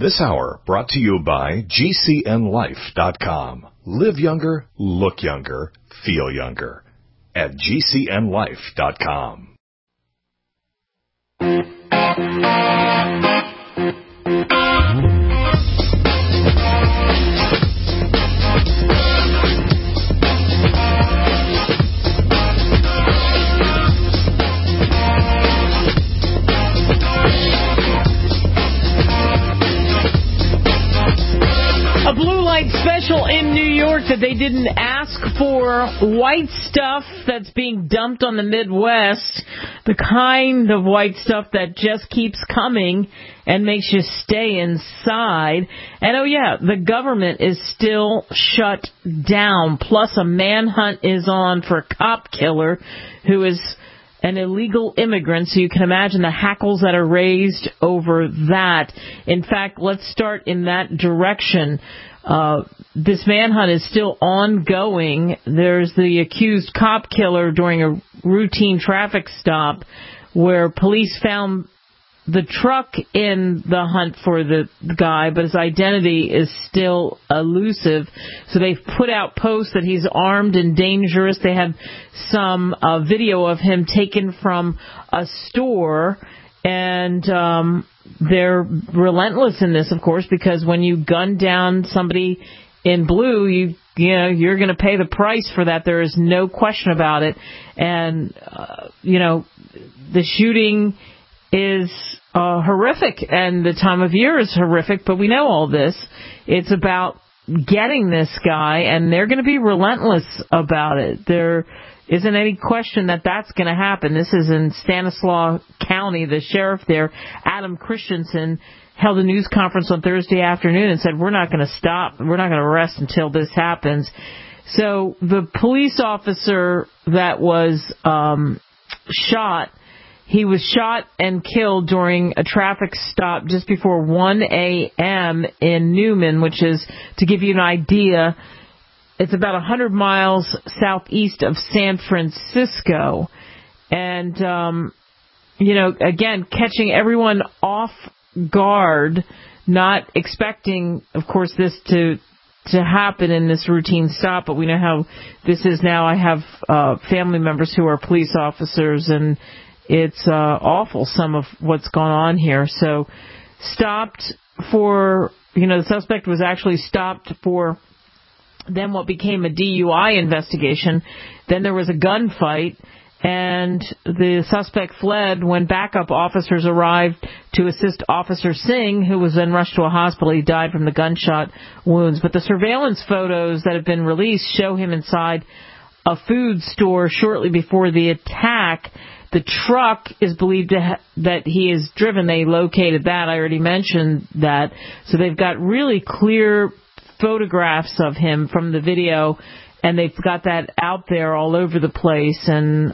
This hour brought to you by GCNLife.com. Live younger, look younger, feel younger at GCNLife.com. A blue light special in New York that they didn't ask for. White stuff that's being dumped on the Midwest. The kind of white stuff that just keeps coming and makes you stay inside. And oh yeah, the government is still shut down. Plus a manhunt is on for a cop killer who is an illegal immigrant, so you can imagine the hackles that are raised over that. In fact, let's start in that direction. This manhunt is still ongoing. There's the accused cop killer during a routine traffic stop where police found the truck in the hunt for the guy, but his identity is still elusive. So they've put out posts that he's armed and dangerous. They have some video of him taken from a store, and they're relentless in this, of course, because when you gun down somebody in blue, you're going to pay the price for that. There is no question about it. And the shooting is horrific, and the time of year is horrific, but we know all this. It's about getting this guy, and they're going to be relentless about it. There isn't any question that that's going to happen. This is in Stanislaus County. The sheriff there, Adam Christensen, held a news conference on Thursday afternoon and said, we're not going to stop. We're not going to rest until this happens. So the police officer that was shot, he was shot and killed during a traffic stop just before 1 a.m. in Newman, which is, to give you an idea, it's about 100 miles southeast of San Francisco. And, again, catching everyone off guard, not expecting, of course, this to happen in this routine stop. But we know how this is now. I have family members who are police officers, and it's awful, some of what's gone on here. So stopped for, the suspect was actually stopped for then what became a DUI investigation. Then there was a gunfight, and the suspect fled when backup officers arrived to assist Officer Singh, who was then rushed to a hospital. He died from the gunshot wounds. But the surveillance photos that have been released show him inside a food store shortly before the attack. The truck is believed that he is driven. They located that. I already mentioned that. So they've got really clear photographs of him from the video, and they've got that out there all over the place. And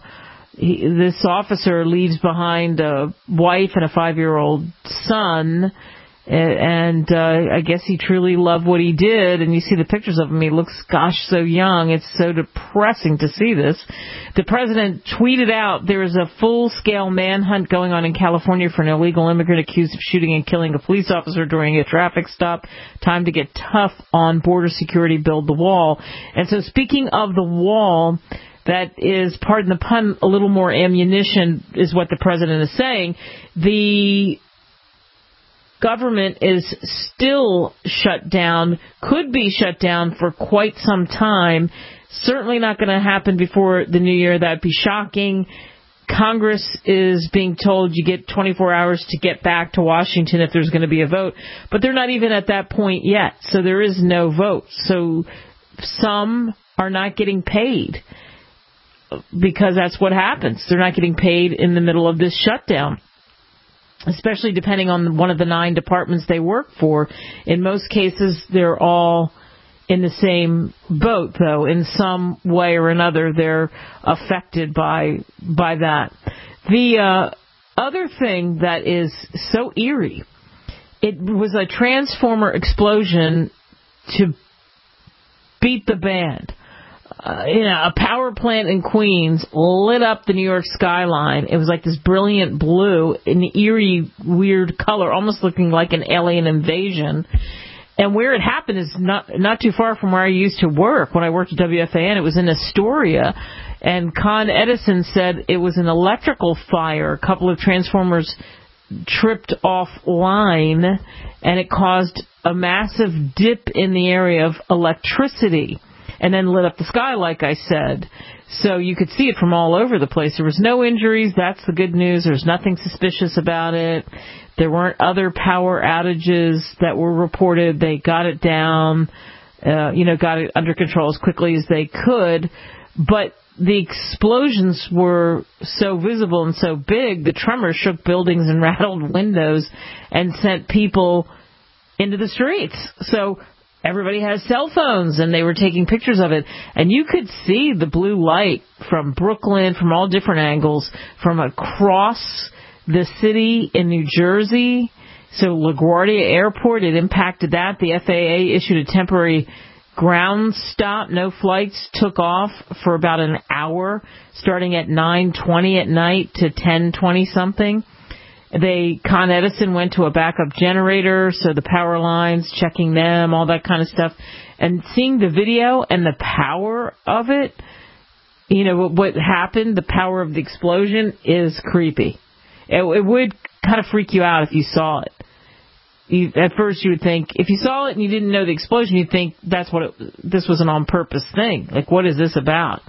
this officer leaves behind a wife and a 5-year-old son. And I guess he truly loved what he did, and you see the pictures of him. He looks, so young. It's so depressing to see this. The president tweeted out, there is a full-scale manhunt going on in California for an illegal immigrant accused of shooting and killing a police officer during a traffic stop. Time to get tough on border security, build the wall. And so speaking of the wall, that is, pardon the pun, a little more ammunition is what the president is saying. The government is still shut down, could be shut down for quite some time. Certainly not going to happen before the new year. That'd be shocking. Congress is being told you get 24 hours to get back to Washington if there's going to be a vote. But they're not even at that point yet, so there is no vote. So some are not getting paid because that's what happens. They're not getting paid in the middle of this shutdown, especially depending on one of the 9 departments they work for. In most cases, they're all in the same boat, though. In some way or another, they're affected by that. The other thing that is so eerie, it was a transformer explosion to beat the band. a power plant in Queens lit up the New York skyline. It was like this brilliant blue, an eerie, weird color, almost looking like an alien invasion. And where it happened is not too far from where I used to work. When I worked at WFAN, it was in Astoria. And Con Edison said it was an electrical fire. A couple of transformers tripped offline, and it caused a massive dip in the area of electricity, and then lit up the sky, like I said. So you could see it from all over the place. There was no injuries. That's the good news. There's nothing suspicious about it. There weren't other power outages that were reported. They got it down, got it under control as quickly as they could. But the explosions were so visible and so big, the tremors shook buildings and rattled windows and sent people into the streets. So everybody has cell phones, and they were taking pictures of it. And you could see the blue light from Brooklyn, from all different angles, from across the city in New Jersey. So LaGuardia Airport, it impacted that. The FAA issued a temporary ground stop. No flights took off for about an hour, starting at 9:20 at night to 10:20 something. Con Edison went to a backup generator, so the power lines, checking them, all that kind of stuff. And seeing the video and the power of it, what happened, the power of the explosion is creepy. It would kind of freak you out if you saw it. At first you would think, if you saw it and you didn't know the explosion, you'd think this was an on-purpose thing. Like, what is this about?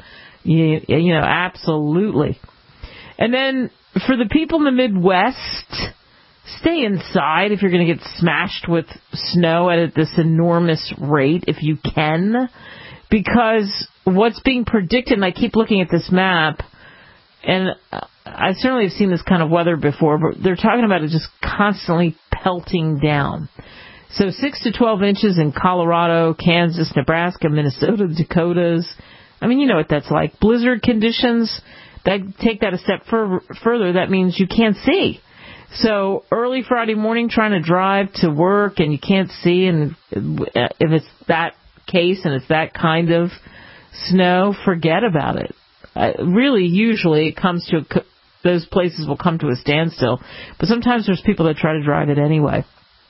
Absolutely. And then for the people in the Midwest, stay inside if you're going to get smashed with snow at this enormous rate, if you can, because what's being predicted, and I keep looking at this map, and I certainly have seen this kind of weather before, but they're talking about it just constantly pelting down. So 6 to 12 inches in Colorado, Kansas, Nebraska, Minnesota, Dakotas. I mean, you know what that's like. Blizzard conditions, take that a step further, that means you can't see. So early Friday morning trying to drive to work and you can't see, and if it's that case and it's that kind of snow, forget about it. Really, usually it comes to those places will come to a standstill. But sometimes there's people that try to drive it anyway.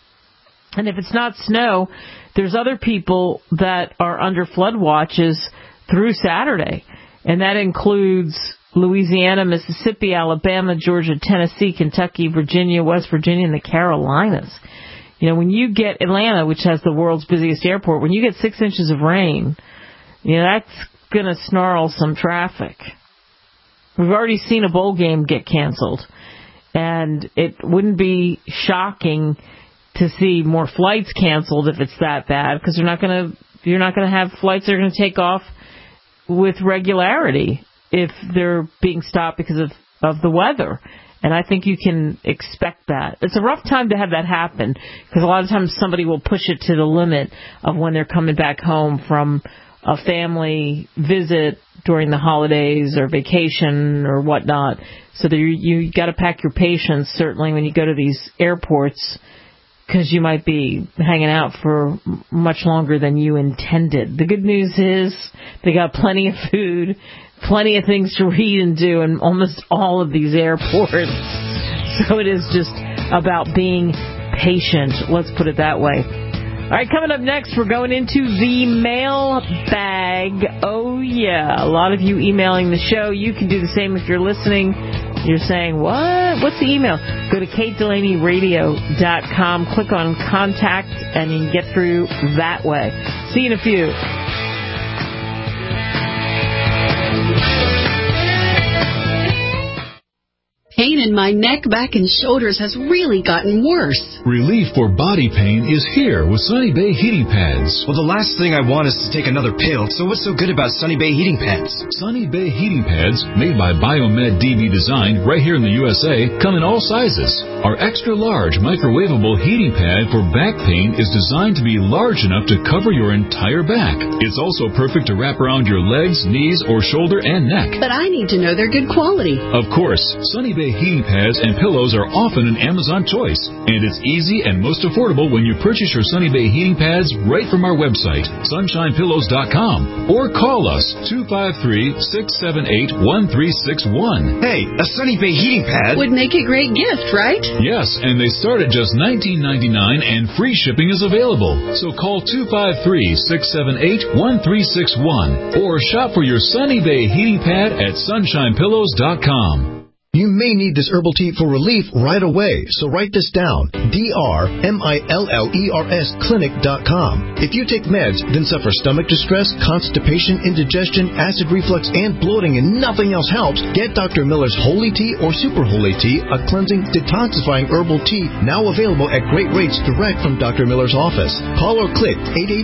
And if it's not snow, there's other people that are under flood watches through Saturday. And that includes Louisiana, Mississippi, Alabama, Georgia, Tennessee, Kentucky, Virginia, West Virginia, and the Carolinas. When you get Atlanta, which has the world's busiest airport, when you get 6 inches of rain, that's going to snarl some traffic. We've already seen a bowl game get canceled, and it wouldn't be shocking to see more flights canceled if it's that bad, because you're not going to have flights that are going to take off with regularity if they're being stopped because of the weather. And I think you can expect that. It's a rough time to have that happen, because a lot of times somebody will push it to the limit of when they're coming back home from a family visit during the holidays or vacation or whatnot. So you got to pack your patience, certainly, when you go to these airports, because you might be hanging out for much longer than you intended. The good news is they got plenty of food, plenty of things to read and do in almost all of these airports. So it is just about being patient. Let's put it that way. All right, coming up next, we're going into the mail bag. Oh, yeah. A lot of you emailing the show. You can do the same if you're listening. You're saying, what? What's the email? Go to KateDelaneyRadio.com. Click on Contact, and you can get through that way. See you in a few. Pain in my neck, back, and shoulders has really gotten worse. Relief for body pain is here with Sunny Bay Heating Pads. Well, the last thing I want is to take another pill, so what's so good about Sunny Bay Heating Pads? Sunny Bay Heating Pads, made by Biomed DB Design right here in the USA, come in all sizes. Our extra-large microwavable heating pad for back pain is designed to be large enough to cover your entire back. It's also perfect to wrap around your legs, knees, or shoulder and neck. But I need to know they're good quality. Of course, Sunny Bay Heating heating pads and pillows are often an Amazon choice, and it's easy and most affordable when you purchase your Sunny Bay heating pads right from our website, sunshinepillows.com, or call us 253-678-1361. Hey, a Sunny Bay heating pad would make a great gift, right? Yes, and they start at just $19.99 and free shipping is available. So call 253-678-1361 or shop for your Sunny Bay heating pad at sunshinepillows.com. You may need this herbal tea for relief right away, so write this down. DRMILLERS clinic.com. If you take meds, then suffer stomach distress, constipation, indigestion, acid reflux, and bloating, and nothing else helps, get Dr. Miller's Holy Tea or Super Holy Tea, a cleansing, detoxifying herbal tea, now available at great rates direct from Dr. Miller's office. Call or click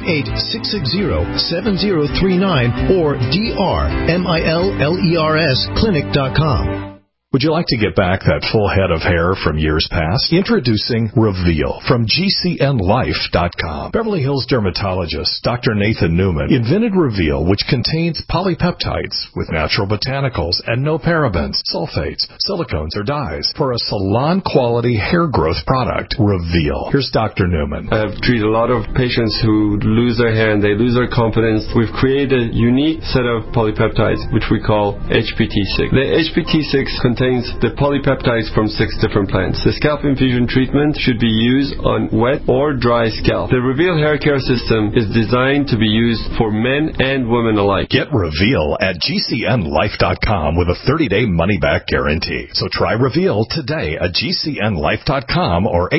888-660-7039 or DRMILLERS clinic.com. Would you like to get back that full head of hair from years past? Introducing Reveal from GCNLife.com. Beverly Hills dermatologist Dr. Nathan Newman invented Reveal, which contains polypeptides with natural botanicals and no parabens, sulfates, silicones, or dyes for a salon-quality hair growth product. Reveal. Here's Dr. Newman. I've treated a lot of patients who lose their hair and they lose their confidence. We've created a unique set of polypeptides, which we call HPT6. The HPT6 contains the polypeptides from 6 different plants. The scalp infusion treatment should be used on wet or dry scalp. The Reveal hair care system is designed to be used for men and women alike. Get Reveal at GCNLife.com with a 30-day money-back guarantee. So try Reveal today at GCNLife.com or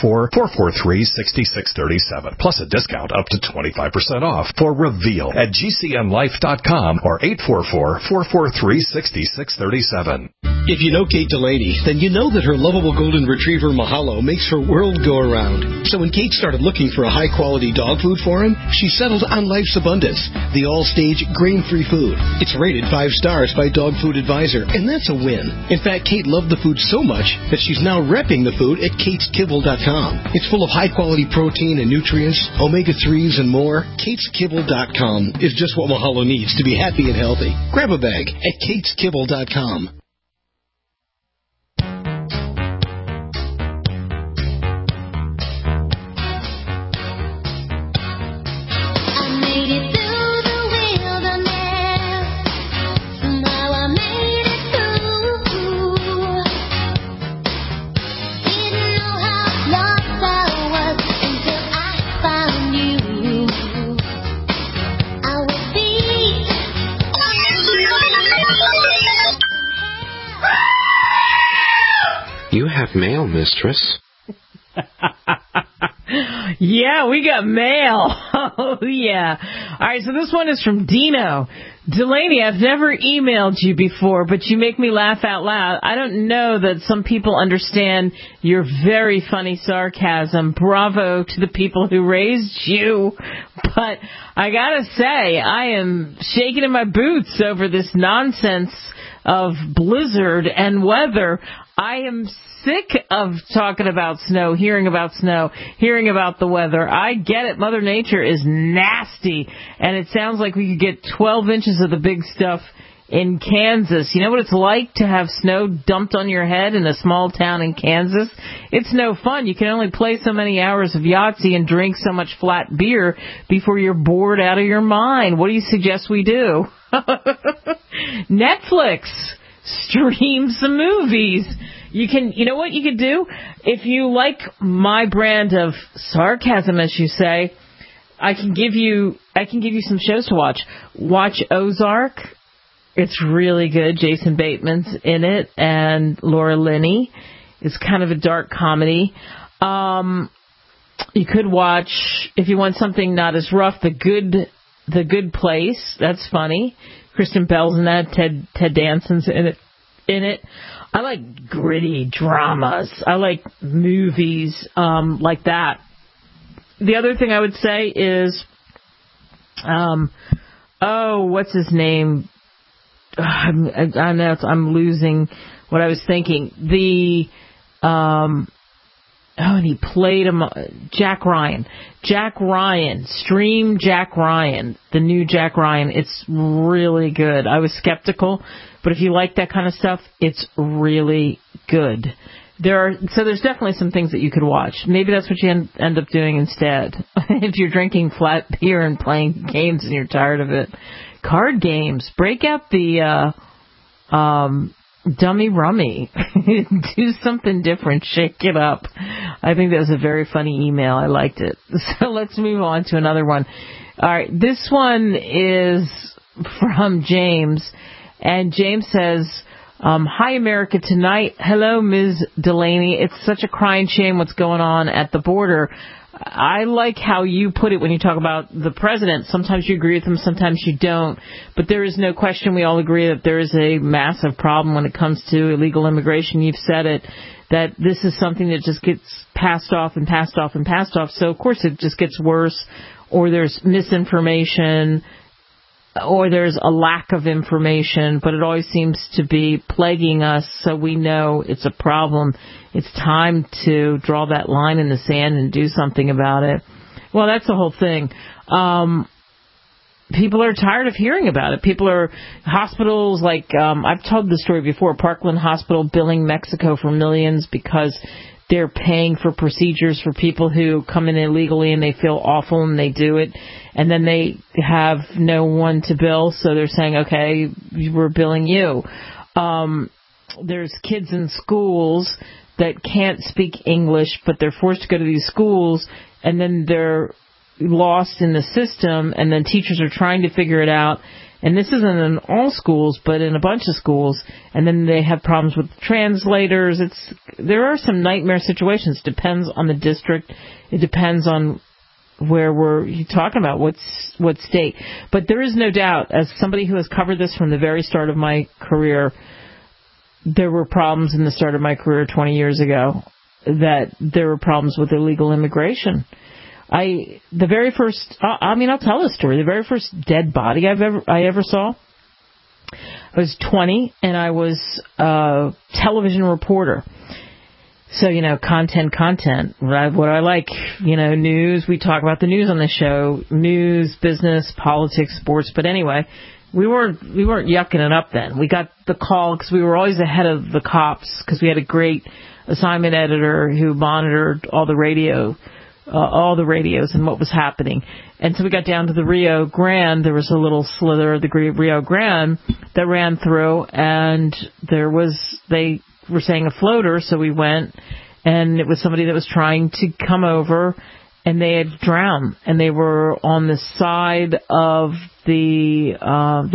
844-443-6637. Plus a discount up to 25% off for Reveal at GCNLife.com or 844-443-6637. If you know Kate Delaney, then you know that her lovable golden retriever Mahalo makes her world go around. So when Kate started looking for a high-quality dog food for him, she settled on Life's Abundance, the all-stage grain-free food. It's rated 5 stars by Dog Food Advisor, and that's a win. In fact, Kate loved the food so much that she's now repping the food at KatesKibble.com. It's full of high-quality protein and nutrients, omega-3s, and more. KatesKibble.com is just what Mahalo needs to be happy and healthy. Grab a bag at KatesKibble.com. You have mail, mistress. Yeah, we got mail. Oh, yeah. All right, so this one is from Dino. Delaney, I've never emailed you before, but you make me laugh out loud. I don't know that some people understand your very funny sarcasm. Bravo to the people who raised you. But I gotta say, I am shaking in my boots over this nonsense of blizzard and weather. I am sick of talking about snow, hearing about the weather. I get it. Mother Nature is nasty, and it sounds like we could get 12 inches of the big stuff in Kansas. You know what it's like to have snow dumped on your head in a small town in Kansas? It's no fun. You can only play so many hours of Yahtzee and drink so much flat beer before you're bored out of your mind. What do you suggest we do? Netflix. Stream some movies. You know what you could do? If you like my brand of sarcasm, as you say, I can give you some shows to watch. Watch Ozark. It's really good. Jason Bateman's in it, and Laura Linney. It's kind of a dark comedy. You could watch, if you want something not as rough, The Good Place. That's funny. Kristen Bell's in that. Ted Danson's in it. I like gritty dramas. I like movies like that. The other thing I would say is, what's his name? I know I'm losing what I was thinking. And he played him, Jack Ryan. Jack Ryan. Stream Jack Ryan. The new Jack Ryan. It's really good. I was skeptical, but if you like that kind of stuff, it's really good. There's definitely some things that you could watch. Maybe that's what you end up doing instead. If you're drinking flat beer and playing games and you're tired of it. Card games. Break out the Dummy Rummy. Do something different. Shake it up. I think that was a very funny email. I liked it. So let's move on to another one. All right. This one is from James. And James says, hi, America Tonight. Hello, Ms. Delaney. It's such a crying shame what's going on at the border. I like how you put it when you talk about the president. Sometimes you agree with him, sometimes you don't. But there is no question, we all agree that there is a massive problem when it comes to illegal immigration. You've said it, that this is something that just gets passed off and passed off and passed off. So, of course, it just gets worse, or there's misinformation, or there's a lack of information, but it always seems to be plaguing us, so we know it's a problem. It's time to draw that line in the sand and do something about it. Well, that's the whole thing. People are tired of hearing about it. Hospitals like, I've told the story before, Parkland Hospital billing Mexico for millions because they're paying for procedures for people who come in illegally and they feel awful and they do it. And then they have no one to bill, so they're saying, okay, we're billing you. There's kids in schools that can't speak English, but they're forced to go to these schools, and then they're lost in the system, and then teachers are trying to figure it out. And this isn't in all schools, but in a bunch of schools. And then they have problems with translators. There are some nightmare situations. Depends on the district. It depends on where we're talking about, what state. But there is no doubt, as somebody who has covered this from the very start of my career, there were problems in the start of my career 20 years ago, that there were problems with illegal immigration. I'll tell the story. The very first dead body I ever saw, I was 20, and I was a television reporter. So, content. What do I like? News. We talk about the news on the show. News, business, politics, sports. But anyway, we weren't yucking it up then. We got the call because we were always ahead of the cops because we had a great assignment editor who monitored all the radios and what was happening. And so we got down to the Rio Grande. There was a little slither of the Rio Grande that ran through, and they were saying a floater, so we went, and it was somebody that was trying to come over, and they had drowned, and they were on the side of they were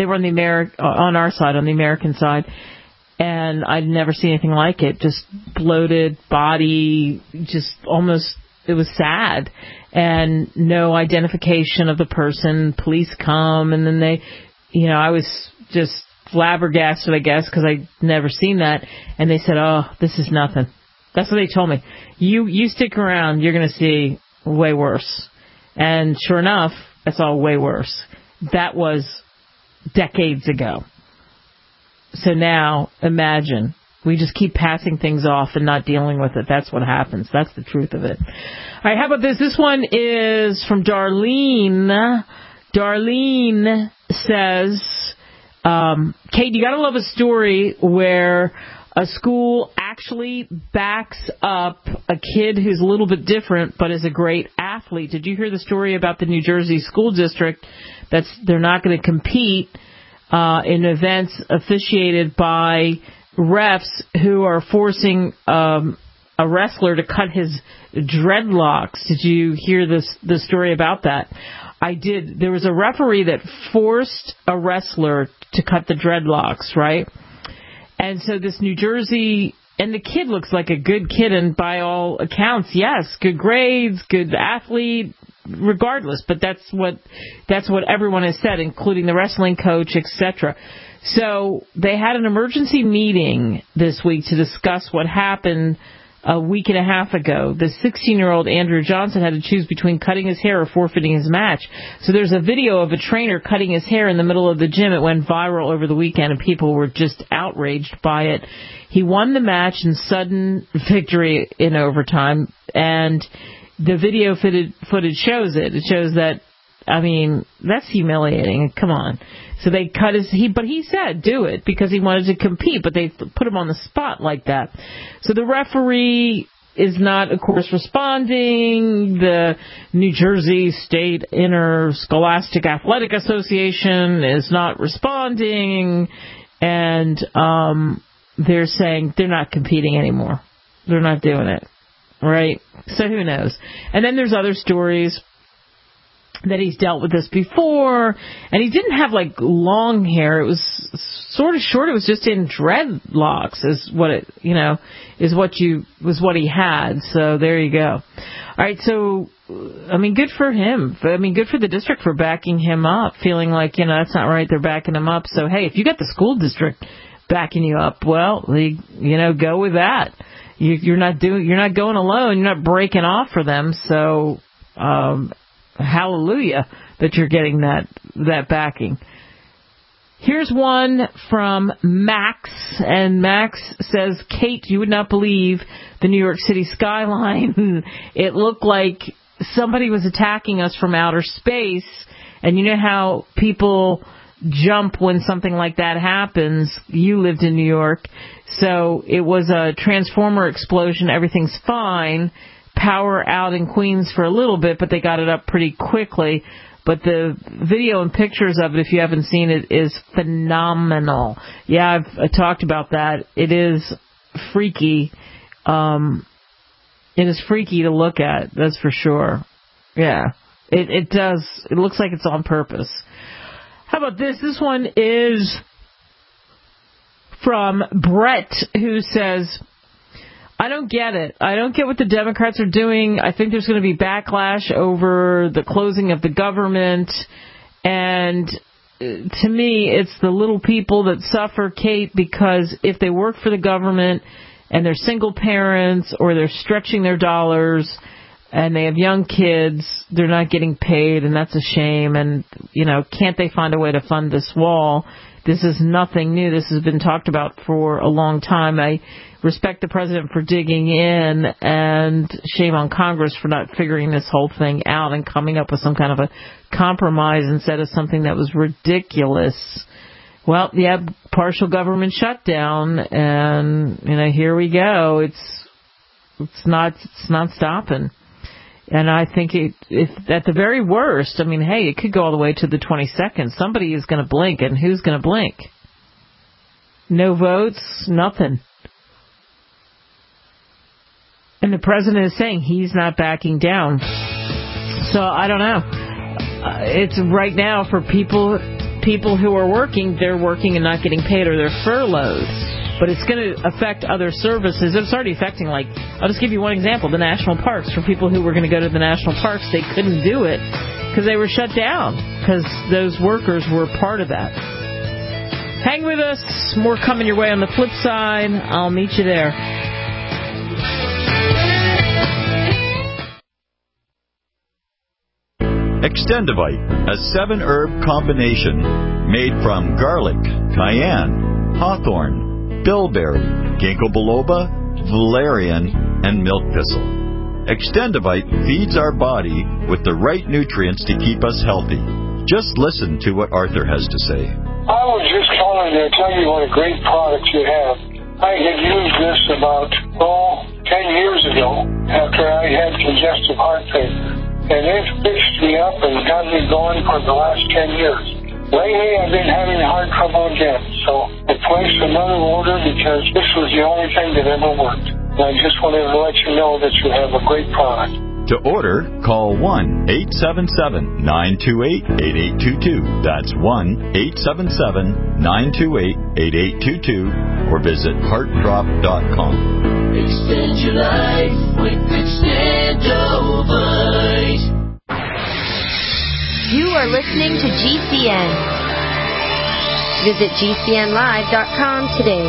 on our side, on the American side, and I'd never seen anything like it. Just bloated body, just almost, it was sad, and no identification of the person. Police come, and then I was just flabbergasted, I guess, because I'd never seen that. And they said, oh, this is nothing. That's what they told me. You stick around, you're going to see way worse. And sure enough, I saw way worse. That was decades ago. So now, imagine, we just keep passing things off and not dealing with it. That's what happens. That's the truth of it. All right, how about this? This one is from Darlene. Darlene says, Kate, you gotta love a story where a school actually backs up a kid who's a little bit different but is a great athlete. Did you hear the story about the New Jersey school district they're not going to compete in events officiated by refs who are forcing a wrestler to cut his dreadlocks? Did you hear the story about that? I did. There was a referee that forced a wrestler to cut the dreadlocks, right? And so this New Jersey, and the kid looks like a good kid, and by all accounts, yes, good grades, good athlete, regardless. But that's what everyone has said, including the wrestling coach, etc. So they had an emergency meeting this week to discuss what happened a week and a half ago. The 16-year-old Andrew Johnson had to choose between cutting his hair or forfeiting his match. So there's a video of a trainer cutting his hair in the middle of the gym. It went viral over the weekend, and people were just outraged by it. He won the match in sudden victory in overtime, and the video footage shows it. It shows that I mean, that's humiliating. Come on. So they cut but he said do it because he wanted to compete, but they put him on the spot like that. So the referee is not, of course, responding. The New Jersey State Interscholastic Athletic Association is not responding, and they're saying they're not competing anymore. They're not doing it, right? So who knows? And then there's other stories that he's dealt with this before, and he didn't have like long hair. It was sort of short. It was just in dreadlocks, is what he had. So there you go. All right, so I mean, good for him. I mean, good for the district for backing him up, feeling like that's not right. They're backing him up. So hey, if you got the school district backing you up, well, go with that. You're not going alone. You're not breaking off for them. So. Hallelujah that you're getting that backing. Here's one from Max, and Max says, Kate, you would not believe the New York City skyline. It looked like somebody was attacking us from outer space, and you know how people jump when something like that happens. You lived in New York, so it was a transformer explosion. Everything's fine. Power out in Queens for a little bit, but they got it up pretty quickly. But the video and pictures of it, if you haven't seen it, is phenomenal. Yeah, I've talked about that. It is freaky. It is freaky to look at, that's for sure. Yeah, it does. It looks like it's on purpose. How about this? This one is from Brett, who says, I don't get it. I don't get what the Democrats are doing. I think there's going to be backlash over the closing of the government. And to me, it's the little people that suffer, Kate, because if they work for the government and they're single parents or they're stretching their dollars and they have young kids, they're not getting paid, and that's a shame. And, can't they find a way to fund this wall? This is nothing new. This has been talked about for a long time. I respect the president for digging in, and shame on Congress for not figuring this whole thing out and coming up with some kind of a compromise instead of something that was ridiculous. Well, yeah, partial government shutdown, and here we go. It's not stopping. And I think if at the very worst, it could go all the way to the 22nd. Somebody is going to blink, and who's going to blink? No votes, nothing. And the president is saying he's not backing down. So I don't know. It's right now for people who are working, they're working and not getting paid, or they're furloughed. But it's going to affect other services. It's already affecting, I'll just give you one example, the national parks. For people who were going to go to the national parks, they couldn't do it because they were shut down, because those workers were part of that. Hang with us. More coming your way on the flip side. I'll meet you there. Extendivite, a 7-herb combination made from garlic, cayenne, hawthorn, bilberry, ginkgo biloba, valerian, and milk thistle. Extendivite feeds our body with the right nutrients to keep us healthy. Just listen to what Arthur has to say. I was just calling to tell you what a great product you have. I had used this about, 10 years ago after I had congestive heart failure. And it fixed me up and got me going for the last 10 years. Lately, I've been having heart trouble again, so I placed another order because this was the only thing that ever worked. And I just wanted to let you know that you have a great product. To order, call 1-877-928-8822. That's 1-877-928-8822, or visit heartdrop.com. Extend your life with Extendovite. You are listening to GCN. Visit GCNlive.com today.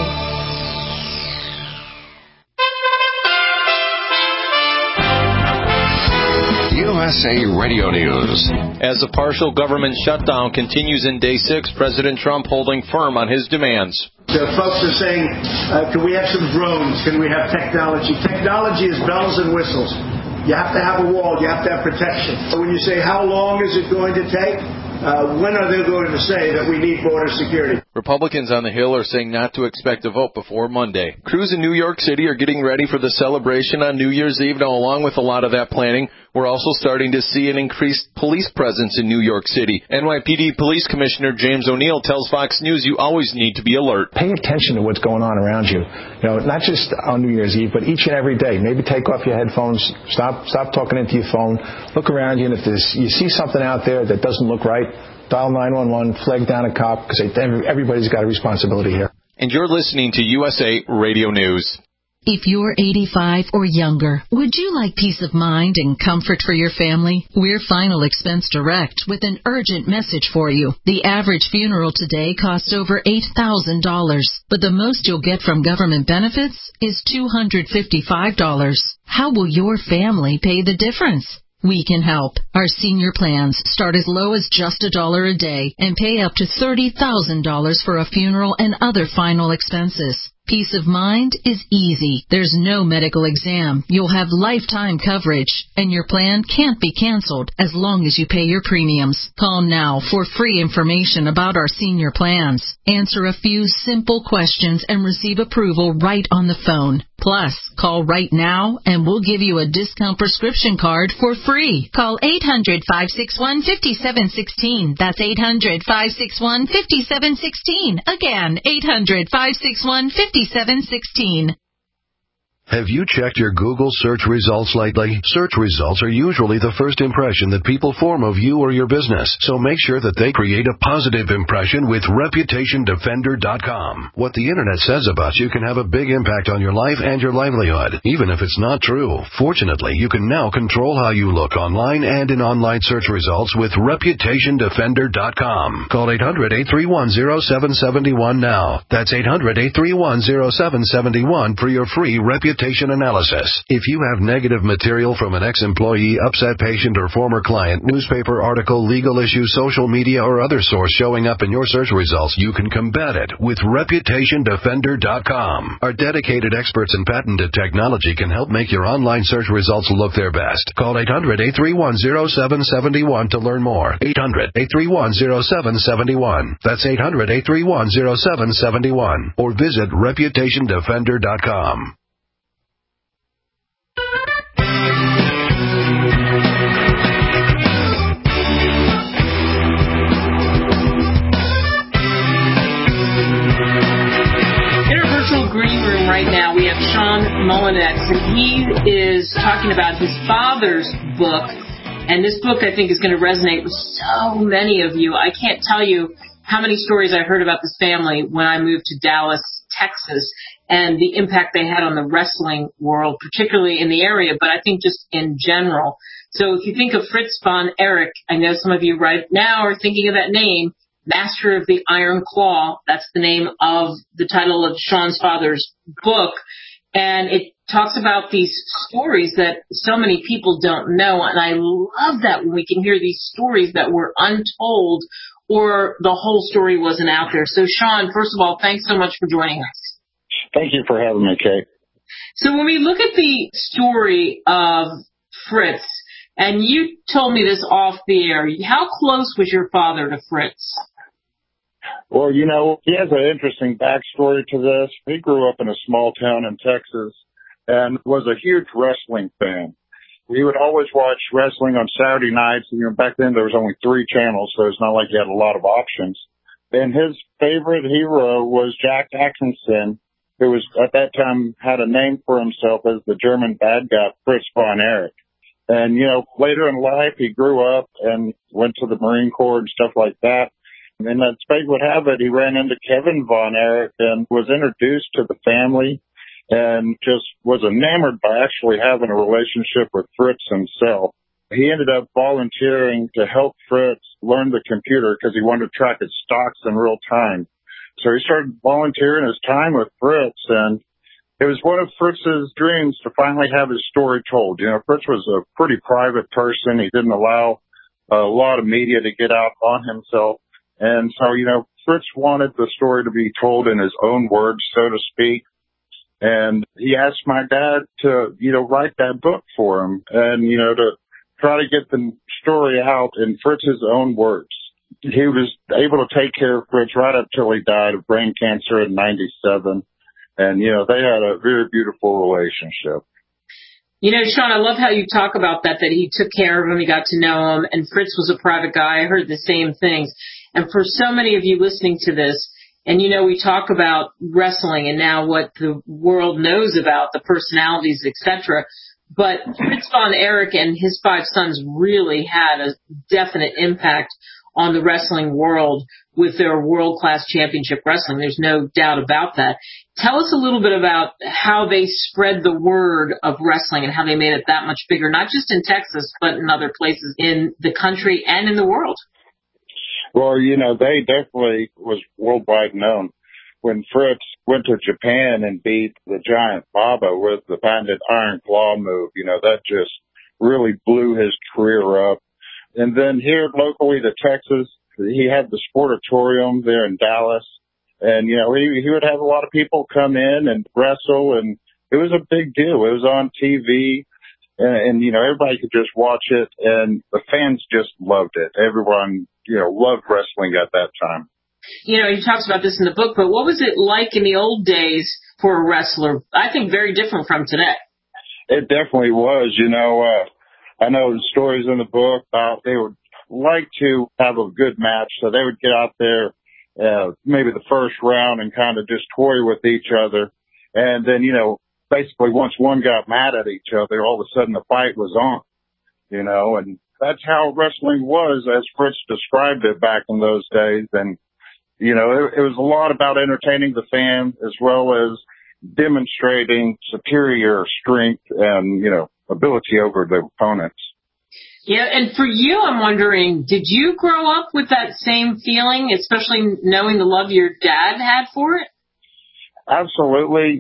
USA Radio News. As the partial government shutdown continues in day 6, President Trump holding firm on his demands. The folks are saying, can we have some drones? Can we have technology? Technology is bells and whistles. You have to have a wall. You have to have protection. So when you say how long is it going to take, when are they going to say that we need border security? Republicans on the Hill are saying not to expect a vote before Monday. Crews in New York City are getting ready for the celebration on New Year's Eve. Now, along with a lot of that planning, we're also starting to see an increased police presence in New York City. NYPD Police Commissioner James O'Neill tells Fox News you always need to be alert. Pay attention to what's going on around you. You know, not just on New Year's Eve, but each and every day. Maybe take off your headphones, stop talking into your phone, look around you, and if you see something out there that doesn't look right, dial 911, flag down a cop, because everybody's got a responsibility here. And you're listening to USA Radio News. If you're 85 or younger, would you like peace of mind and comfort for your family? We're Final Expense Direct with an urgent message for you. The average funeral today costs over $8,000, but the most you'll get from government benefits is $255. How will your family pay the difference? We can help. Our senior plans start as low as just $1 a day and pay up to $30,000 for a funeral and other final expenses. Peace of mind is easy. There's no medical exam. You'll have lifetime coverage, and your plan can't be canceled as long as you pay your premiums. Call now for free information about our senior plans. Answer a few simple questions and receive approval right on the phone. Plus, call right now and we'll give you a discount prescription card for free. Call 800-561-5716. That's 800-561-5716. Again, 800-561-5716. Have you checked your Google search results lately? Search results are usually the first impression that people form of you or your business, so make sure that they create a positive impression with ReputationDefender.com. What the Internet says about you can have a big impact on your life and your livelihood, even if it's not true. Fortunately, you can now control how you look online and in online search results with ReputationDefender.com. Call 800-831-0771 now. That's 800-831-0771 for your free reputation analysis. If you have negative material from an ex-employee, upset patient, or former client, newspaper article, legal issue, social media, or other source showing up in your search results, you can combat it with ReputationDefender.com. Our dedicated experts in patented technology can help make your online search results look their best. Call 800-831-0771 to learn more. 800-831-0771. That's 800-831-0771. Or visit ReputationDefender.com. Green room right now, we have Sean Mullinax, and he is talking about his father's book, and this book I think is going to resonate with so many of you. I can't tell you how many stories I heard about this family when I moved to Dallas, Texas, and the impact they had on the wrestling world, particularly in the area, but I think just in general. So if you think of Fritz von Erich, I know some of you right now are thinking of that name, Master of the Iron Claw. That's the name of the title of Sean's father's book. And it talks about these stories that so many people don't know. And I love that when we can hear these stories that were untold or the whole story wasn't out there. So, Sean, first of all, thanks so much for joining us. Thank you for having me, Kate. So when we look at the story of Fritz, and you told me this off the air, how close was your father to Fritz? Well, you know, he has an interesting backstory to this. He grew up in a small town in Texas and was a huge wrestling fan. He would always watch wrestling on Saturday nights. You know, back then there was only 3 channels, so it's not like he had a lot of options. And his favorite hero was Jack Atkinson, who was at that time had a name for himself as the German bad guy, Fritz von Erich. And, you know, later in life, he grew up and went to the Marine Corps and stuff like that. And as fate would have it, he ran into Kevin von Erich and was introduced to the family and just was enamored by actually having a relationship with Fritz himself. He ended up volunteering to help Fritz learn the computer because he wanted to track his stocks in real time. So he started volunteering his time with Fritz, and it was one of Fritz's dreams to finally have his story told. You know, Fritz was a pretty private person. He didn't allow a lot of media to get out on himself. And so, you know, Fritz wanted the story to be told in his own words, so to speak. And he asked my dad to, write that book for him and, to try to get the story out in Fritz's own words. He was able to take care of Fritz right up till he died of brain cancer in 97. And, they had a very beautiful relationship. Sean, I love how you talk about that he took care of him, he got to know him, and Fritz was a private guy. I heard the same things. And for so many of you listening to this, and we talk about wrestling and now what the world knows about the personalities, etc. But Fritz von Erich and his 5 sons really had a definite impact on the wrestling world with their world-class championship wrestling. There's no doubt about that. Tell us a little bit about how they spread the word of wrestling and how they made it that much bigger, not just in Texas, but in other places in the country and in the world. Well, they definitely was worldwide known. When Fritz went to Japan and beat the Giant Baba with the patented Iron Claw move, that just really blew his career up. And then here locally to Texas, he had the Sportatorium there in Dallas. And, he would have a lot of people come in and wrestle, and it was a big deal. It was on TV, and everybody could just watch it, and the fans just loved it. Everyone, loved wrestling at that time. He talks about this in the book, but what was it like in the old days for a wrestler? I think very different from today. It definitely was. I know the stories in the book about they would like to have a good match, so they would get out there maybe the first round and kind of just toy with each other. And then, basically once one got mad at each other, all of a sudden the fight was on, and that's how wrestling was as Fritz described it back in those days. And, it was a lot about entertaining the fans as well as demonstrating superior strength and, ability over the opponents. Yeah, and for you, I'm wondering, did you grow up with that same feeling, especially knowing the love your dad had for it? Absolutely.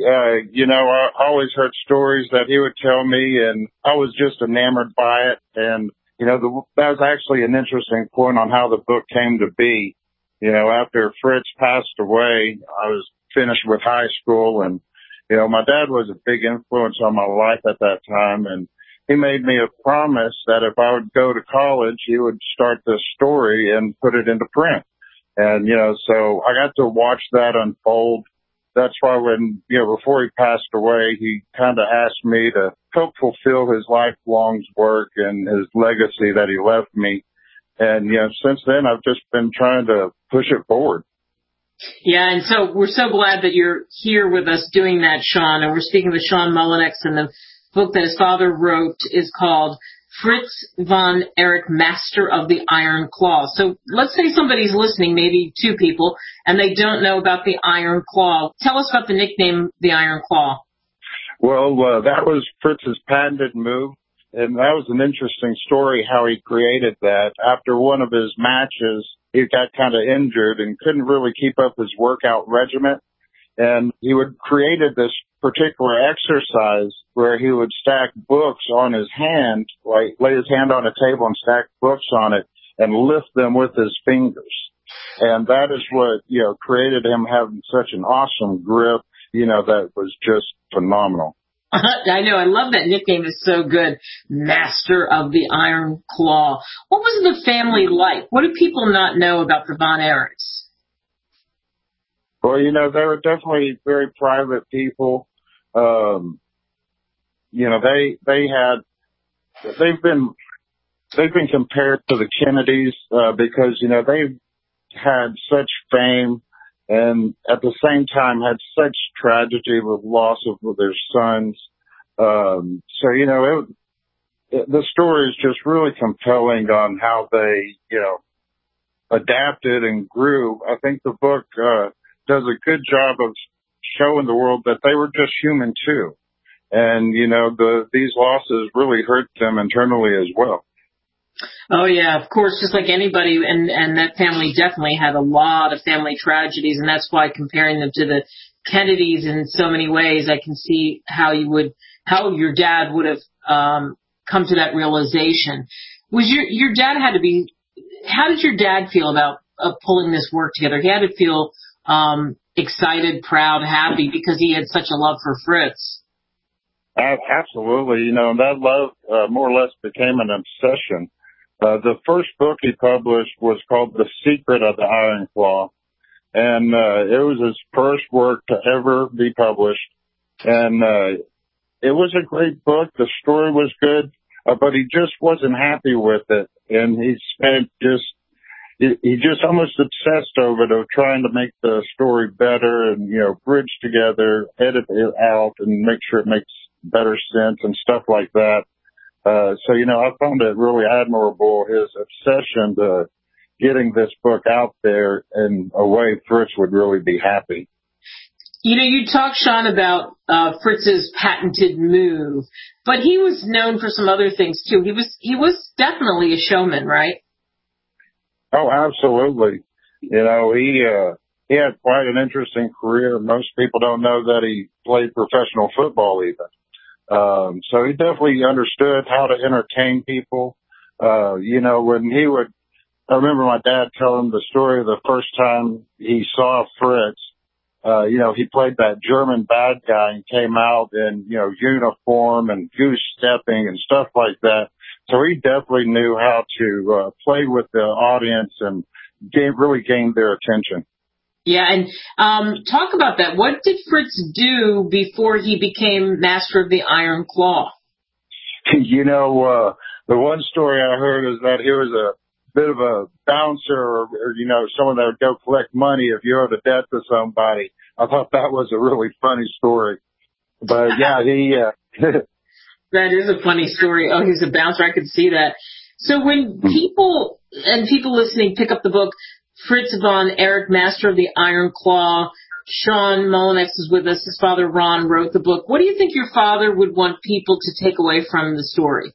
I always heard stories that he would tell me, and I was just enamored by it. And, that was actually an interesting point on how the book came to be. After Fritz passed away, I was finished with high school, and, my dad was a big influence on my life at that time, and he made me a promise that if I would go to college, he would start this story and put it into print. And, so I got to watch that unfold. That's why when, before he passed away, he kind of asked me to help fulfill his lifelong work and his legacy that he left me. And, since then, I've just been trying to push it forward. Yeah, and so we're so glad that you're here with us doing that, Sean. And we're speaking with Sean Mullinex, and the book that his father wrote is called Fritz von Erich, Master of the Iron Claw. So let's say somebody's listening, maybe 2 people, and they don't know about the Iron Claw. Tell us about the nickname, the Iron Claw. Well, that was Fritz's patented move, and that was an interesting story how he created that. After one of his matches, he got kind of injured and couldn't really keep up his workout regimen, and he would created this particular exercise where he would stack books on his hand, like lay his hand on a table and stack books on it and lift them with his fingers. And that is what, created him having such an awesome grip, that was just phenomenal. I know. I love that nickname. It's so good. Master of the Iron Claw. What was the family like? What do people not know about the Von Erichs? Well, they were definitely very private people. They've been compared to the Kennedys, because, they've had such fame and at the same time had such tragedy with loss of their sons. The story is just really compelling on how they, adapted and grew. I think the book, does a good job of showing the world that they were just human too. And, these losses really hurt them internally as well. Oh, yeah, of course, just like anybody, and that family definitely had a lot of family tragedies, and that's why comparing them to the Kennedys in so many ways, I can see how your dad would have come to that realization. Was your dad had to be, how did your dad feel about pulling this work together? He had to feel excited, proud, happy because he had such a love for Fritz. Absolutely. That love more or less became an obsession. The first book he published was called The Secret of the Iron Claw. And it was his first work to ever be published. And it was a great book. The story was good, but he just wasn't happy with it. And he just almost obsessed over it, trying to make the story better and, bridge together, edit it out and make sure it makes better sense and stuff like that. So, I found it really admirable, his obsession to getting this book out there in a way Fritz would really be happy. You talked, Sean, about Fritz's patented move, but he was known for some other things too. He was definitely a showman, right? Oh, absolutely. He had quite an interesting career. Most people don't know that he played professional football even. So he definitely understood how to entertain people. When he would, I remember my dad telling the story of the first time he saw Fritz. He played that German bad guy and came out in, uniform and goose stepping and stuff like that. So he definitely knew how to play with the audience and really gain their attention. Yeah, and talk about that. What did Fritz do before he became master of the Iron Claw? The one story I heard is that he was a bit of a bouncer or someone that would go collect money if you owed a debt to somebody. I thought that was a really funny story. But, yeah, That is a funny story. Oh, he's a bouncer. I could see that. So when people listening pick up the book, Fritz von Erich, Master of the Iron Claw, Sean Mullinex is with us. His father, Ron, wrote the book. What do you think your father would want people to take away from the story?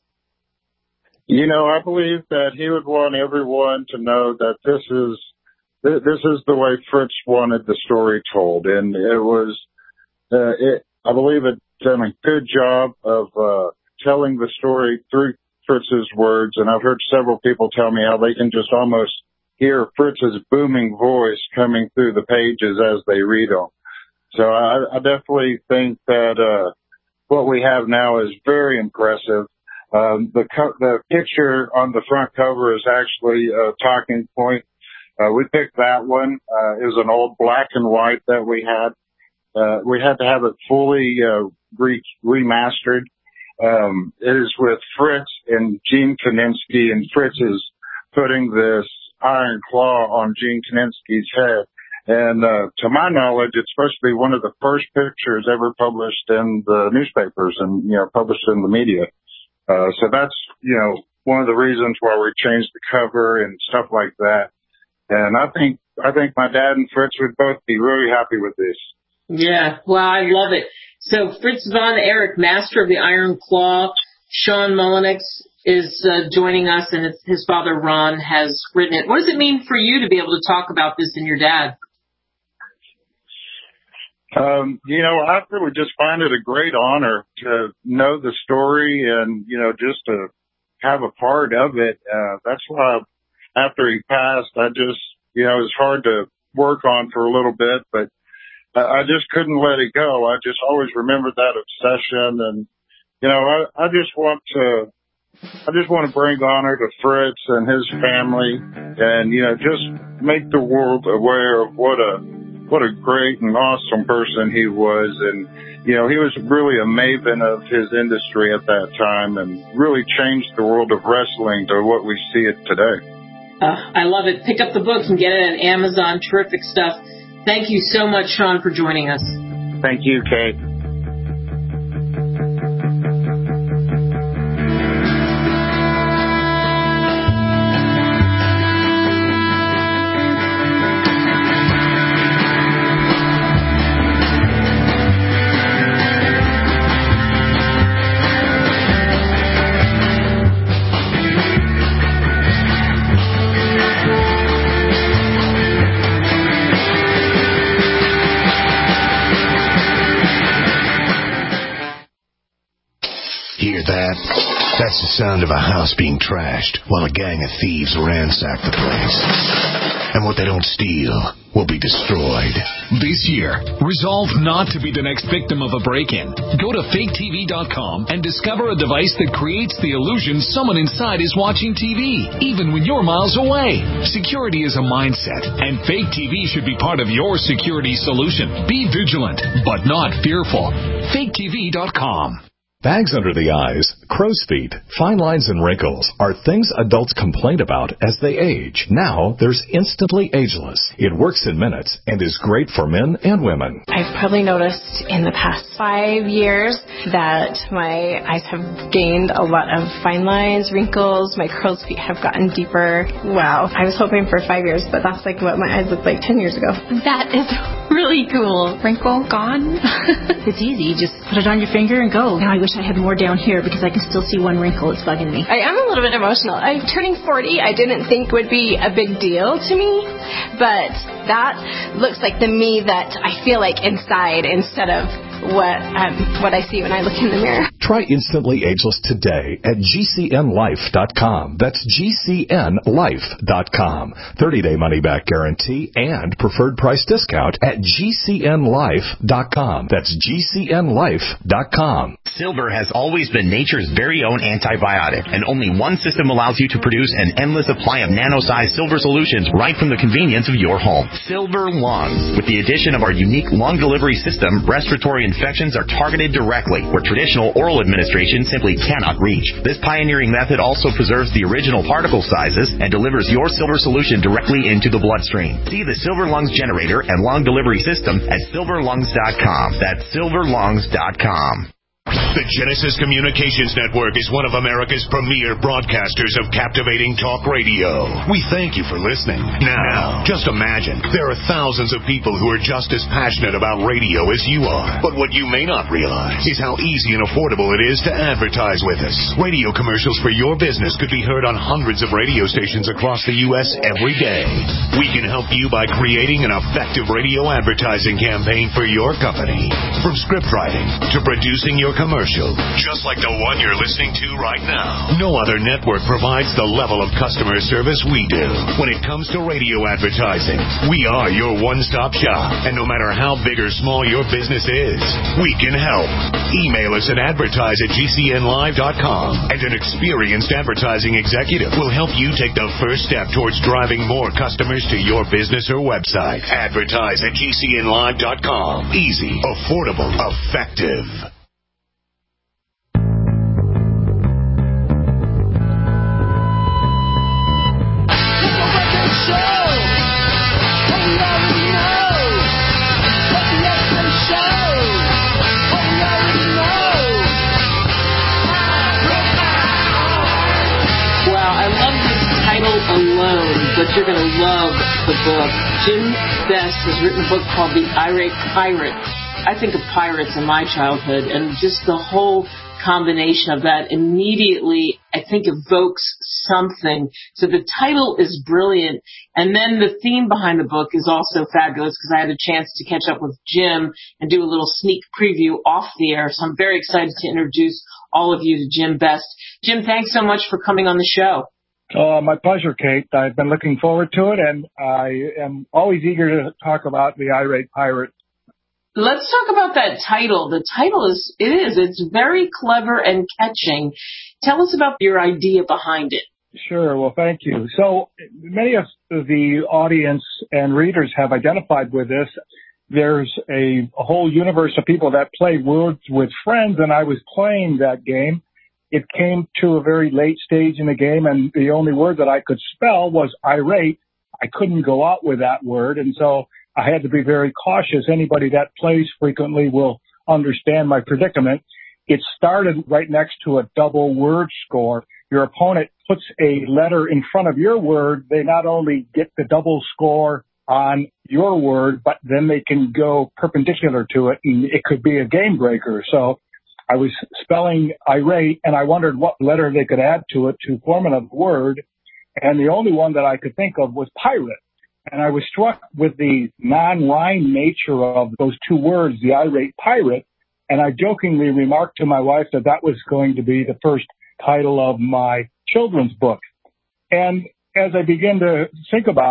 I believe that he would want everyone to know that this is the way Fritz wanted the story told. And it was, I believe it done a good job of telling the story through Fritz's words. And I've heard several people tell me how they can just almost hear Fritz's booming voice coming through the pages as they read them. So I definitely think that what we have now is very impressive. The picture on the front cover is actually a talking point. We picked that one. It was an old black and white that we had. We had to have it fully remastered. It is with Fritz and Gene Kaninsky, and Fritz is putting this iron claw on Gene Kaninsky's head. And to my knowledge, it's supposed to be one of the first pictures ever published in the newspapers and, published in the media. So that's, one of the reasons why we changed the cover and stuff like that. And I think my dad and Fritz would both be really happy with this. Yeah, well, I love it. So Fritz von Erich, Master of the Iron Claw, Sean Mullinex is joining us, and his father, Ron, has written it. What does it mean for you to be able to talk about this and your dad? I really just find it a great honor to know the story and, just to have a part of it. That's why after he passed, I just, it was hard to work on for a little bit, but I just couldn't let it go. I just always remembered that obsession. And, I just want to bring honor to Fritz and his family and, just make the world aware of what a great and awesome person he was. And, he was really a maven of his industry at that time and really changed the world of wrestling to what we see it today. I love it. Pick up the book and get it on Amazon. Terrific stuff. Thank you so much, Sean, for joining us. Thank you, Kate. That's the sound of a house being trashed while a gang of thieves ransack the place. And what they don't steal will be destroyed. This year, resolve not to be the next victim of a break-in. Go to faketv.com and discover a device that creates the illusion someone inside is watching TV, even when you're miles away. Security is a mindset, and Fake TV should be part of your security solution. Be vigilant, but not fearful. faketv.com. Bags under the eyes, crow's feet, fine lines and wrinkles are things adults complain about as they age. Now, there's Instantly Ageless. It works in minutes and is great for men and women. I've probably noticed in the past 5 years that my eyes have gained a lot of fine lines, wrinkles, my crow's feet have gotten deeper. Wow. I was hoping for 5 years, but that's like what my eyes looked like 10 years ago. That is really cool. Wrinkle gone. It's easy. Just put it on your finger and go. Now I wish I had more down here because I can still see one wrinkle. It's bugging me. I am a little bit emotional. I'm turning 40. I didn't think would be a big deal to me, but that looks like the me that I feel like inside instead of what I see when I look in the mirror. Try Instantly Ageless today at GCNLife.com. That's GCNLife.com. 30-day money-back guarantee and preferred price discount at GCNLife.com. That's GCNLife.com. Silver has always been nature's very own antibiotic, and only one system allows you to produce an endless supply of nano-sized silver solutions right from the convenience of your home. Silver Lungs. With the addition of our unique lung delivery system, respiratory infections are targeted directly, where traditional oral administration simply cannot reach. This pioneering method also preserves the original particle sizes and delivers your silver solution directly into the bloodstream. See the Silver Lungs generator and lung delivery system at silverlungs.com. That's silverlungs.com. The Genesis Communications Network is one of America's premier broadcasters of captivating talk radio. We thank you for listening. Now, just imagine, there are thousands of people who are just as passionate about radio as you are. But what you may not realize is how easy and affordable it is to advertise with us. Radio commercials for your business could be heard on hundreds of radio stations across the U.S. every day. We can help you by creating an effective radio advertising campaign for your company. From script writing to producing your commercial, just like the one you're listening to right now. No other network provides the level of customer service we do. When it comes to radio advertising, we are your one-stop shop. And no matter how big or small your business is, we can help. Email us at advertise@GCNlive.com, and an experienced advertising executive will help you take the first step towards driving more customers to your business or website. Advertise@GCNlive.com. Easy, affordable, effective. Alone, but you're going to love the book. Jim Best has written a book called The Irate Pirate. I think of pirates in my childhood, and just the whole combination of that immediately, I think, evokes something. So the title is brilliant, and then the theme behind the book is also fabulous because I had a chance to catch up with Jim and do a little sneak preview off the air, so I'm very excited to introduce all of you to Jim Best. Jim, thanks so much for coming on the show. My pleasure, Kate. I've been looking forward to it, and I am always eager to talk about The Irate Pirate. Let's talk about that title. The title it's very clever and catching. Tell us about your idea behind it. Sure. Well, thank you. So many of the audience and readers have identified with this. There's a whole universe of people that play Words with Friends, and I was playing that game. It came to a very late stage in the game, and the only word that I could spell was irate. I couldn't go out with that word, and so I had to be very cautious. Anybody that plays frequently will understand my predicament. It started right next to a double word score. Your opponent puts a letter in front of your word. They not only get the double score on your word, but then they can go perpendicular to it, and it could be a game breaker. So I was spelling irate, and I wondered what letter they could add to it to form another word, and the only one that I could think of was pirate. And I was struck with the non-rhyme nature of those two words, the irate pirate, and I jokingly remarked to my wife that that was going to be the first title of my children's book. And as I began to think about it,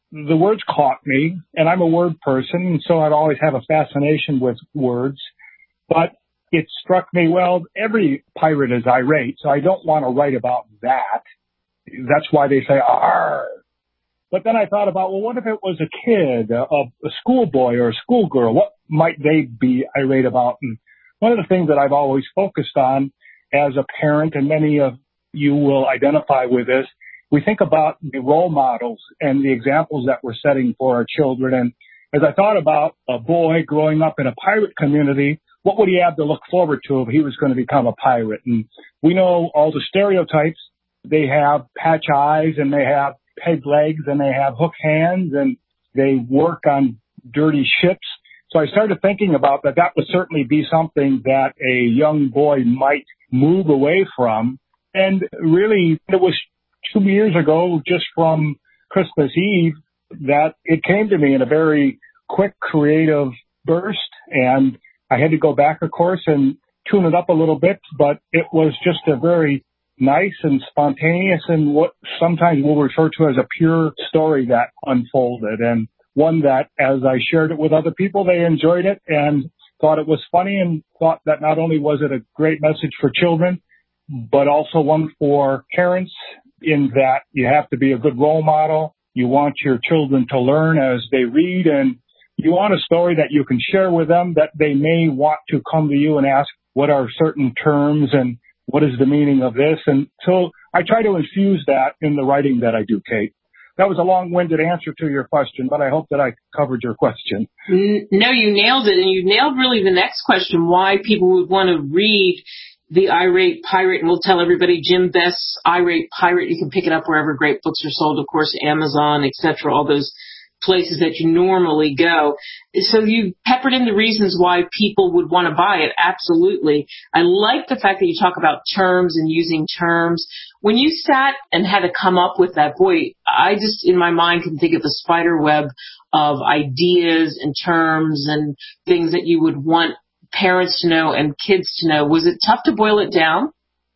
the words caught me, and I'm a word person, and so I'd always have a fascination with words. But it struck me, well, every pirate is irate, so I don't want to write about that. That's why they say, arr. But then I thought about, well, what if it was a kid, a schoolboy or a schoolgirl? What might they be irate about? And one of the things that I've always focused on as a parent, and many of you will identify with this, we think about the role models and the examples that we're setting for our children. And as I thought about a boy growing up in a pirate community, what would he have to look forward to if he was going to become a pirate? And we know all the stereotypes. They have patch eyes, and they have peg legs, and they have hook hands, and they work on dirty ships. So I started thinking about that would certainly be something that a young boy might move away from. And really, it was 2 years ago, just from Christmas Eve, that it came to me in a very quick, creative burst. And I had to go back, of course, and tune it up a little bit, but it was just a very nice and spontaneous and what sometimes we'll refer to as a pure story that unfolded, and one that as I shared it with other people, they enjoyed it and thought it was funny, and thought that not only was it a great message for children, but also one for parents, in that you have to be a good role model. You want your children to learn as they read, and you want a story that you can share with them that they may want to come to you and ask, what are certain terms and what is the meaning of this? And so I try to infuse that in the writing that I do, Kate. That was a long-winded answer to your question, but I hope that I covered your question. No, you nailed it. And you nailed really the next question, why people would want to read The Irate Pirate. And we'll tell everybody Jim Best's Irate Pirate. You can pick it up wherever great books are sold, of course, Amazon, etc., all those places that you normally go. So you peppered in the reasons why people would want to buy it. Absolutely. I like the fact that you talk about terms and using terms. When you sat and had to come up with that, boy, I just in my mind can think of a spider web of ideas and terms and things that you would want parents to know and kids to know. Was it tough to boil it down?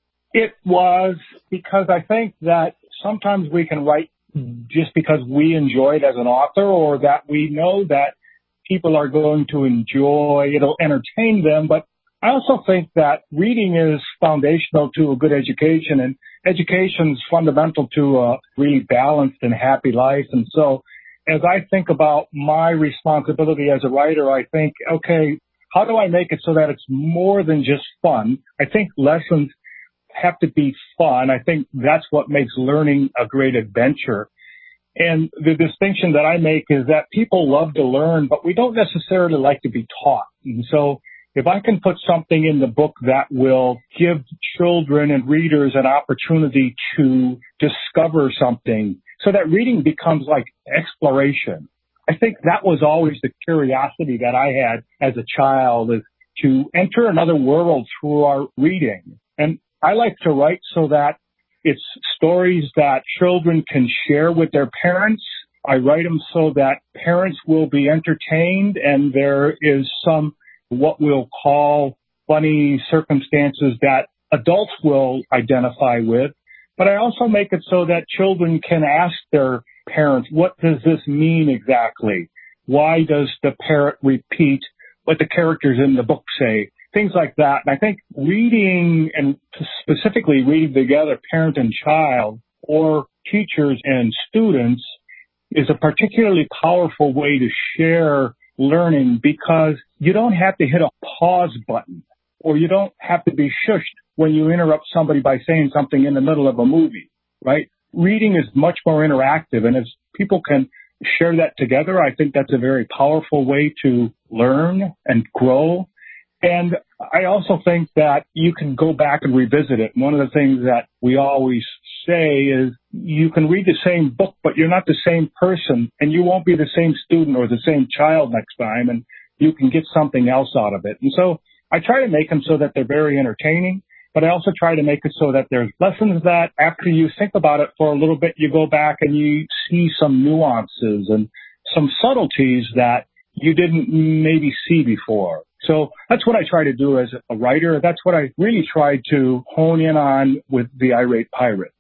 It was, because I think that sometimes we can write just because we enjoy it as an author, or that we know that people are going to enjoy, it'll entertain them. But I also think that reading is foundational to a good education, and education is fundamental to a really balanced and happy life. And so as I think about my responsibility as a writer, I think, okay, how do I make it so that it's more than just fun? I think lessons have to be fun. I think that's what makes learning a great adventure. And the distinction that I make is that people love to learn, but we don't necessarily like to be taught. And so if I can put something in the book that will give children and readers an opportunity to discover something, so that reading becomes like exploration. I think that was always the curiosity that I had as a child, is to enter another world through our reading. And I like to write so that it's stories that children can share with their parents. I write them so that parents will be entertained, and there is some what we'll call funny circumstances that adults will identify with. But I also make it so that children can ask their parents, what does this mean exactly? Why does the parrot repeat what the characters in the book say? Things like that. And I think reading, and specifically reading together, parent and child, or teachers and students, is a particularly powerful way to share learning, because you don't have to hit a pause button, or you don't have to be shushed when you interrupt somebody by saying something in the middle of a movie, right? Reading is much more interactive, and as people can share that together, I think that's a very powerful way to learn and grow. And I also think that you can go back and revisit it. One of the things that we always say is you can read the same book, but you're not the same person, and you won't be the same student or the same child next time, and you can get something else out of it. And so I try to make them so that they're very entertaining, but I also try to make it so that there's lessons that after you think about it for a little bit, you go back and you see some nuances and some subtleties that you didn't maybe see before. So that's what I try to do as a writer. That's what I really tried to hone in on with The Irate Pirate.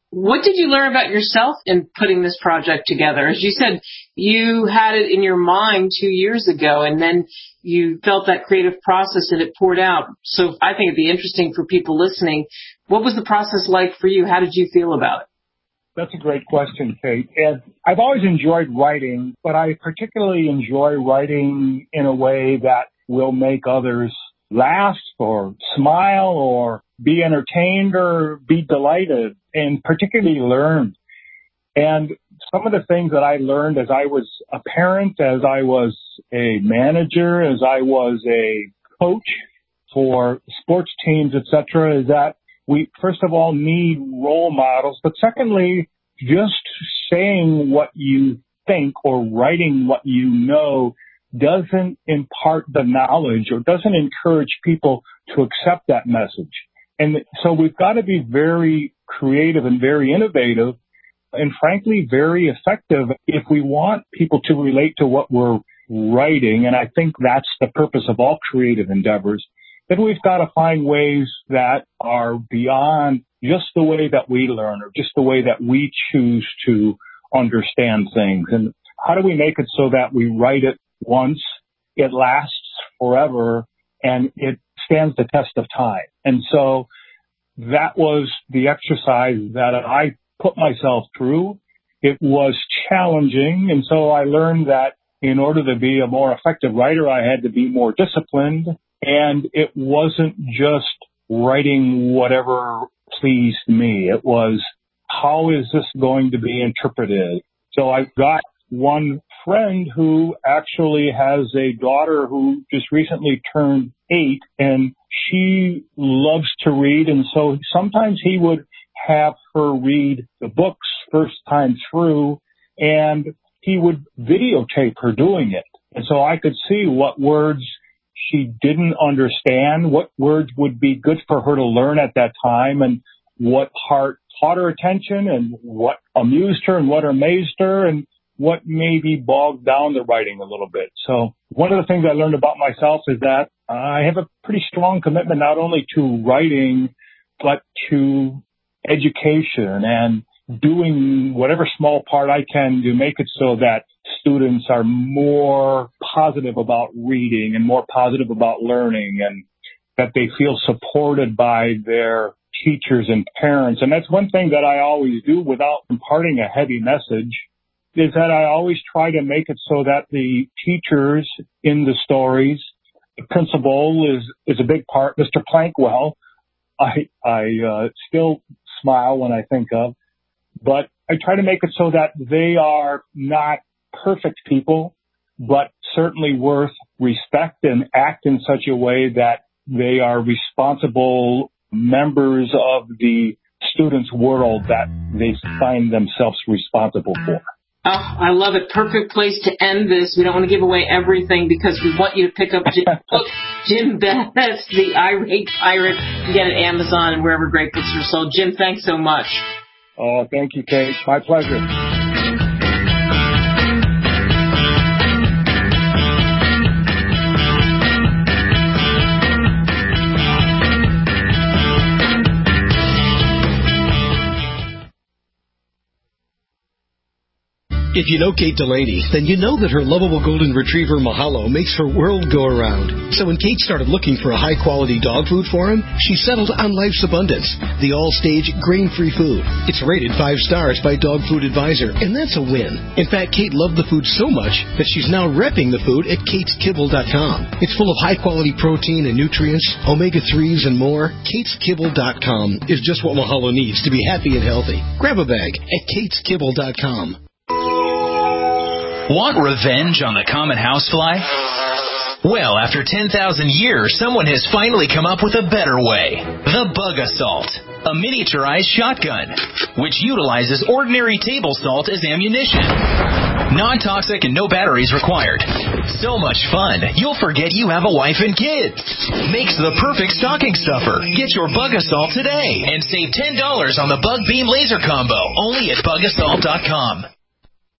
What did you learn about yourself in putting this project together? As you said, you had it in your mind 2 years ago, and then you felt that creative process and it poured out. So I think it'd be interesting for people listening. What was the process like for you? How did you feel about it? That's a great question, Kate. And I've always enjoyed writing, but I particularly enjoy writing in a way that will make others laugh or smile or be entertained or be delighted and particularly learn. And some of the things that I learned as I was a parent, as I was a manager, as I was a coach for sports teams, etc., is that we, first of all, need role models. But secondly, just saying what you think or writing what you know doesn't impart the knowledge or doesn't encourage people to accept that message. And so we've got to be very creative and very innovative and frankly very effective if we want people to relate to what we're writing. And I think that's the purpose of all creative endeavors. Then we've got to find ways that are beyond just the way that we learn or just the way that we choose to understand things. And how do we make it so that we write it once, it lasts forever, and it stands the test of time? And so that was the exercise that I put myself through. It was challenging, and so I learned that in order to be a more effective writer, I had to be more disciplined, and it wasn't just writing whatever pleased me. It was, how is this going to be interpreted? So I've got one friend who actually has a daughter who just recently turned 8, and she loves to read, and so sometimes he would have her read the books first time through, and he would videotape her doing it. And so I could see what words she didn't understand, what words would be good for her to learn at that time, and what part caught her attention, and what amused her, and what amazed her, and what maybe bogged down the writing a little bit. So one of the things I learned about myself is that I have a pretty strong commitment not only to writing, but to education and doing whatever small part I can to make it so that students are more positive about reading and more positive about learning, and that they feel supported by their teachers and parents. And that's one thing that I always do without imparting a heavy message, is that I always try to make it so that the teachers in the stories, the principal is a big part, Mr. Plankwell, I still smile when I think of, but I try to make it so that they are not perfect people, but certainly worth respect and act in such a way that they are responsible members of the students' world that they find themselves responsible for. Oh, I love it. Perfect place to end this. We don't want to give away everything because we want you to pick up Jim Best, The Irate Pirate. You get it at Amazon and wherever great books are sold. Jim, thanks so much. Oh, thank you, Kate. My pleasure. If you know Kate Delaney, then you know that her lovable golden retriever Mahalo makes her world go around. So when Kate started looking for a high-quality dog food for him, she settled on Life's Abundance, the all-stage grain-free food. It's rated 5 stars by Dog Food Advisor, and that's a win. In fact, Kate loved the food so much that she's now repping the food at KatesKibble.com. It's full of high-quality protein and nutrients, omega-3s, and more. KatesKibble.com is just what Mahalo needs to be happy and healthy. Grab a bag at KatesKibble.com. Want revenge on the common housefly? Well, after 10,000 years, someone has finally come up with a better way. The Bug Assault, a miniaturized shotgun, which utilizes ordinary table salt as ammunition. Non-toxic and no batteries required. So much fun, you'll forget you have a wife and kids. Makes the perfect stocking stuffer. Get your Bug Assault today and save $10 on the Bug Beam Laser Combo, only at BugAssault.com.